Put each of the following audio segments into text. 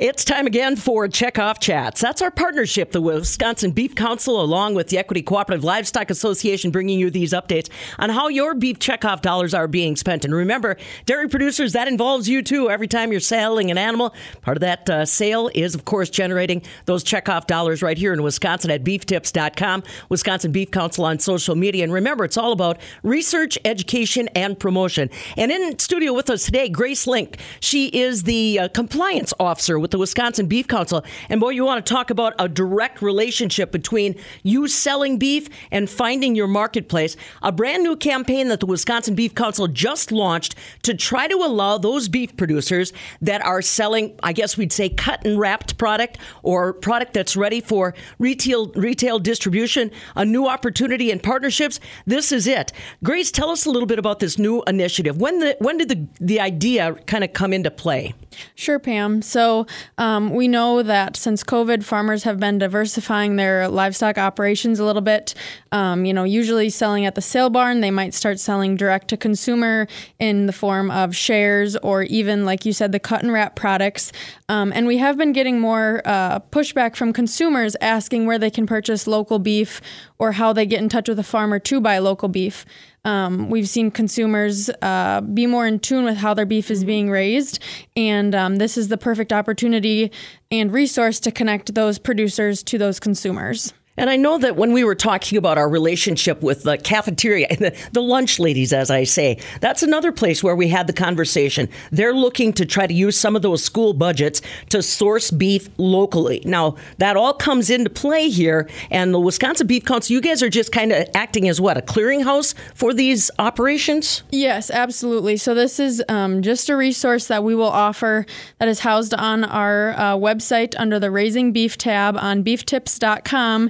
It's time again for Checkoff Chats. That's our partnership, the Wisconsin Beef Council, along with the Equity Cooperative Livestock Association, bringing you these updates on how your beef checkoff dollars are being spent. And remember, dairy producers, that involves you too. Every time you're selling an animal, part of that sale is, of course, generating those checkoff dollars right here in Wisconsin at beeftips.com, Wisconsin Beef Council on social media. And remember, it's all about research, education, and promotion. And in studio with us today, Grace Link. She is the compliance officer with the Wisconsin Beef Council. And boy, you want to talk about a direct relationship between you selling beef and finding your marketplace. A brand new campaign that the Wisconsin Beef Council just launched to try to allow those beef producers that are selling, I guess we'd say, cut and wrapped product or product that's ready for retail distribution, a new opportunity and partnerships. This is it. Grace, tell us a little bit about this new initiative. When did the idea kind of come into play? Sure, Pam. So we know that since COVID, farmers have been diversifying their livestock operations a little bit. Usually selling at the sale barn, they might start selling direct to consumer in the form of shares or even, like you said, the cut and wrap products. And we have been getting more pushback from consumers asking where they can purchase local beef or how they get in touch with a farmer to buy local beef. We've seen consumers be more in tune with how their beef is being raised, and this is the perfect opportunity and resource to connect those producers to those consumers. And I know that when we were talking about our relationship with the cafeteria and the lunch ladies, as I say, that's another place where we had the conversation. They're looking to try to use some of those school budgets to source beef locally. Now, that all comes into play here. And the Wisconsin Beef Council, you guys are just kind of acting as what, a clearinghouse for these operations? Yes, absolutely. So this is just a resource that we will offer that is housed on our website under the Raising Beef tab on beeftips.com.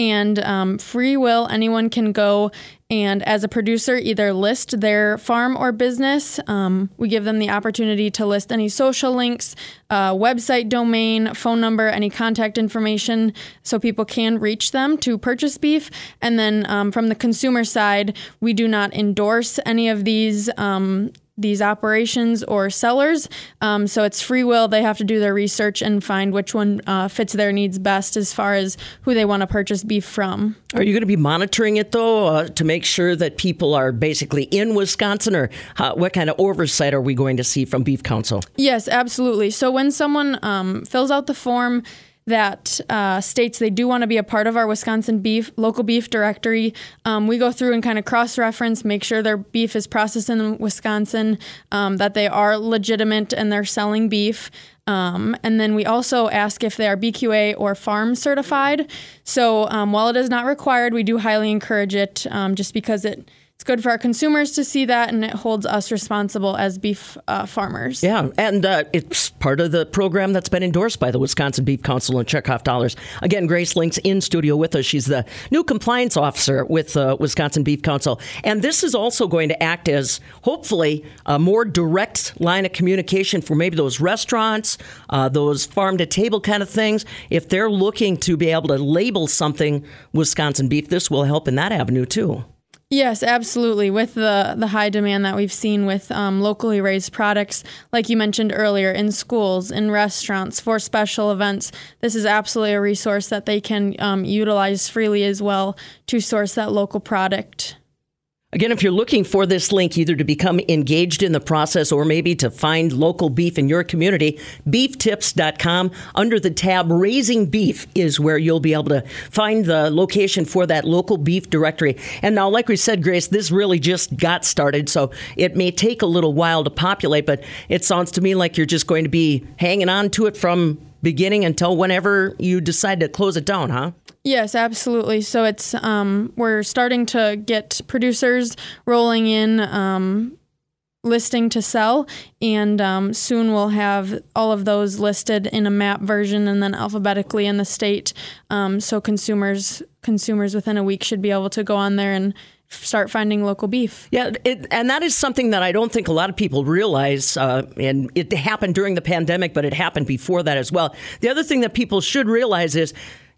And free will, anyone can go and as a producer either list their farm or business. We give them the opportunity to list any social links, website domain, phone number, any contact information so people can reach them to purchase beef. And then from the consumer side, we do not endorse any of these operations or sellers. So it's free will. They have to do their research and find which one fits their needs best as far as who they want to purchase beef from. Are you going to be monitoring it, though, to make sure that people are basically in Wisconsin, or what kind of oversight are we going to see from Beef Council? Yes, absolutely. So when someone fills out the form that states they do want to be a part of our Wisconsin local beef directory, we go through and kind of cross-reference, make sure their beef is processed in Wisconsin, that they are legitimate and they're selling beef. And then we also ask if they are BQA or farm certified. So while it is not required, we do highly encourage it just because it's good for our consumers to see that, and it holds us responsible as beef farmers. Yeah, and it's part of the program that's been endorsed by the Wisconsin Beef Council and Checkoff Dollars. Again, Grace Link's in studio with us. She's the new compliance officer with the Wisconsin Beef Council. And this is also going to act as, hopefully, a more direct line of communication for maybe those restaurants, those farm-to-table kind of things. If they're looking to be able to label something Wisconsin beef, this will help in that avenue, too. Yes, absolutely. With the high demand that we've seen with locally raised products, like you mentioned earlier, in schools, in restaurants, for special events, this is absolutely a resource that they can utilize freely as well to source that local product. Again, if you're looking for this link, either to become engaged in the process or maybe to find local beef in your community, beeftips.com under the tab Raising Beef is where you'll be able to find the location for that local beef directory. And now, like we said, Grace, this really just got started, so it may take a little while to populate, but it sounds to me like you're just going to be hanging on to it from beginning until whenever you decide to close it down, huh? Yes, absolutely. So it's we're starting to get producers rolling in, listing to sell, and soon we'll have all of those listed in a map version and then alphabetically in the state. So consumers within a week should be able to go on there and start finding local beef. Yeah, and that is something that I don't think a lot of people realize, and it happened during the pandemic, but it happened before that as well. The other thing that people should realize is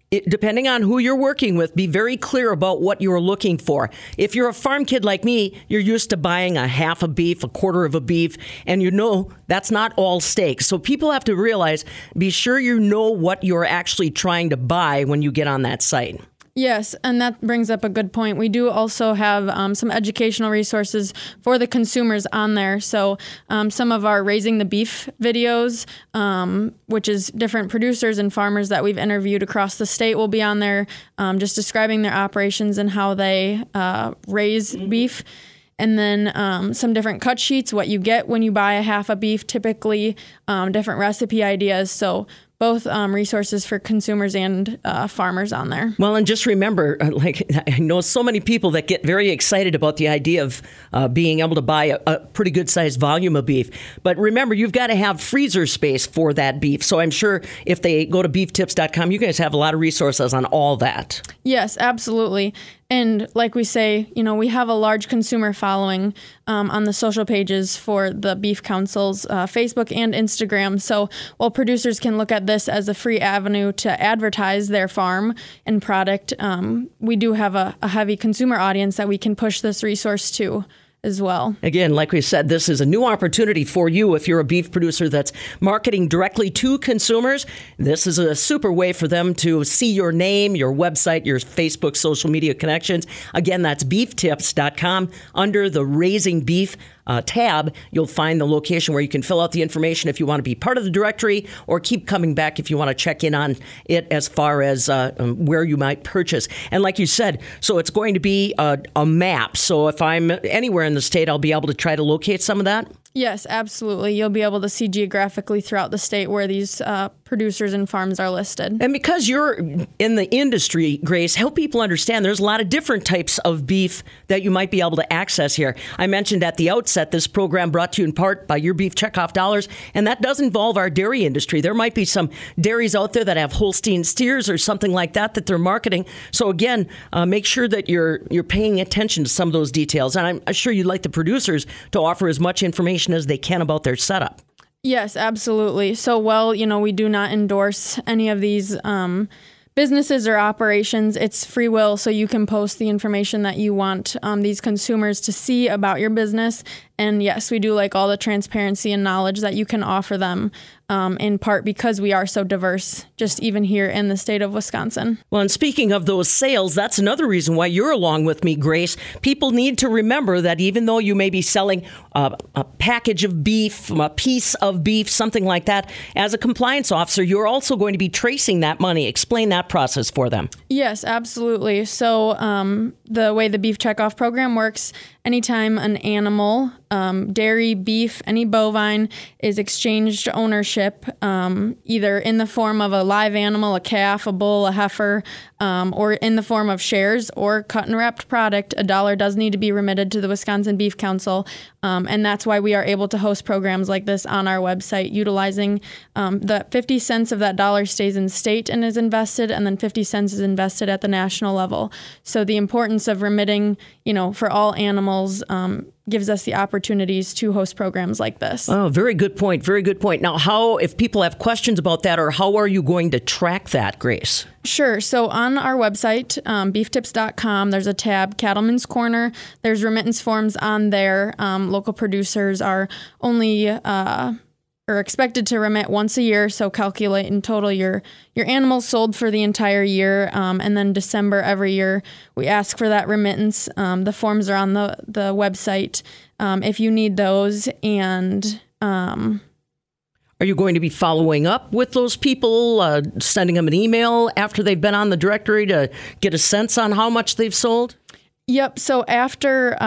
Depending on who you're working with, be very clear about what you're looking for. If you're a farm kid like me, you're used to buying a half a beef, a quarter of a beef, and you know that's not all steak. So people have to realize, be sure you know what you're actually trying to buy when you get on that site. Yes, and that brings up a good point. We do also have some educational resources for the consumers on there. So some of our Raising the Beef videos, which is different producers and farmers that we've interviewed across the state, will be on there, just describing their operations and how they raise beef. And then some different cut sheets, what you get when you buy a half a beef, typically different recipe ideas. So both resources for consumers and farmers on there. Well, and just remember, I know so many people that get very excited about the idea of being able to buy a pretty good sized volume of beef. But remember, you've got to have freezer space for that beef. So I'm sure if they go to beeftips.com, you guys have a lot of resources on all that. Yes, absolutely. And like we say, we have a large consumer following on the social pages for the Beef Council's Facebook and Instagram. So while producers can look at this as a free avenue to advertise their farm and product, we do have a heavy consumer audience that we can push this resource to as well. Again, like we said, this is a new opportunity for you if you're a beef producer that's marketing directly to consumers. This is a super way for them to see your name, your website, your Facebook social media connections. Again, that's beeftips.com. Under the Raising Beef tab, you'll find the location where you can fill out the information if you want to be part of the directory, or keep coming back if you want to check in on it as far as where you might purchase. And like you said, so it's going to be a map. So if I'm anywhere in the state, I'll be able to try to locate some of that? Yes, absolutely. You'll be able to see geographically throughout the state where these producers and farms are listed. And because you're in the industry, Grace, help people understand there's a lot of different types of beef that you might be able to access here. I mentioned at the outset, this program brought to you in part by Your Beef Checkoff Dollars, and that does involve our dairy industry. There might be some dairies out there that have Holstein steers or something like that they're marketing. So again, make sure that you're paying attention to some of those details. And I'm sure you'd like the producers to offer as much information as they can about their setup. Yes, absolutely. So, we do not endorse any of these businesses or operations. It's free will, so you can post the information that you want these consumers to see about your business. And yes, we do like all the transparency and knowledge that you can offer them, in part because we are so diverse, just even here in the state of Wisconsin. Well, and speaking of those sales, that's another reason why you're along with me, Grace. People need to remember that even though you may be selling a package of beef, a piece of beef, something like that, as a compliance officer, you're also going to be tracing that money. Explain that process for them. Yes, absolutely. So the way the Beef Checkoff program works, anytime an animal, dairy, beef, any bovine, is exchanged ownership, either in the form of a live animal, a calf, a bull, a heifer, or in the form of shares or cut and wrapped product, $1 does need to be remitted to the Wisconsin Beef Council. And that's why we are able to host programs like this on our website, utilizing the 50 cents of that dollar stays in state and is invested, and then 50 cents is invested at the national level. So the importance of remitting, for all animals, gives us the opportunities to host programs like this. Oh, very good point. Very good point. Now, if people have questions about that, or how are you going to track that, Grace? Sure. So on our website, beeftips.com, there's a tab, Cattleman's Corner. There's remittance forms on there. Local producers are only are expected to remit once a year, so calculate in total your animals sold for the entire year, and then December every year we ask for that remittance. The forms are on the website if you need those. And are you going to be following up with those people, sending them an email after they've been on the directory to get a sense on how much they've sold? Yep. So after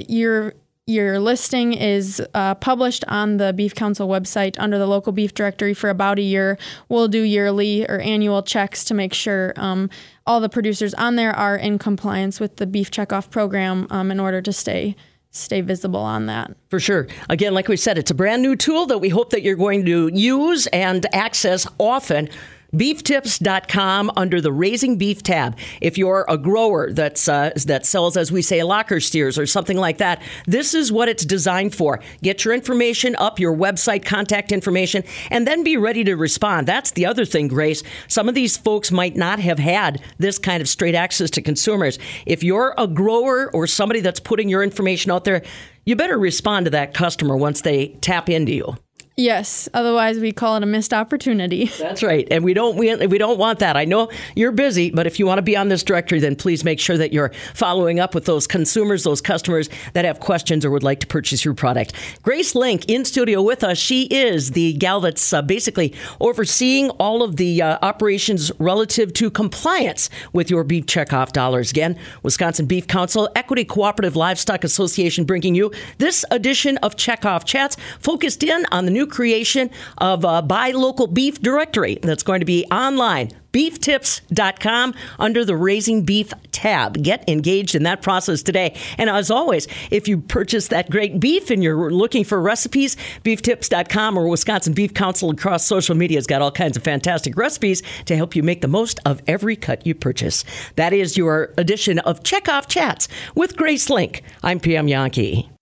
your listing is published on the Beef Council website under the local beef directory for about a year, we'll do yearly or annual checks to make sure all the producers on there are in compliance with the Beef Checkoff program in order to stay visible on that. For sure. Again, like we said, it's a brand new tool that we hope that you're going to use and access often. Beeftips.com under the Raising Beef tab. If you're a grower that sells, as we say, locker steers or something like that, this is what it's designed for. Get your information up, your website, contact information, and then be ready to respond. That's the other thing, Grace. Some of these folks might not have had this kind of straight access to consumers. If you're a grower or somebody that's putting your information out there, you better respond to that customer once they tap into you. Yes, otherwise we call it a missed opportunity. That's right, and we don't want that. I know you're busy, but if you want to be on this directory, then please make sure that you're following up with those consumers, those customers that have questions or would like to purchase your product. Grace Link in studio with us. She is the gal that's basically overseeing all of the operations relative to compliance with your beef checkoff dollars. Again, Wisconsin Beef Council, Equity Cooperative Livestock Association, bringing you this edition of Checkoff Chats, focused in on the new creation of a Buy Local Beef directory that's going to be online. Beeftips.com under the Raising Beef tab. Get engaged in that process today. And as always, if you purchase that great beef and you're looking for recipes, beeftips.com or Wisconsin Beef Council across social media has got all kinds of fantastic recipes to help you make the most of every cut you purchase. That is your edition of Checkoff Chats with Grace Link. I'm Pam Yankee.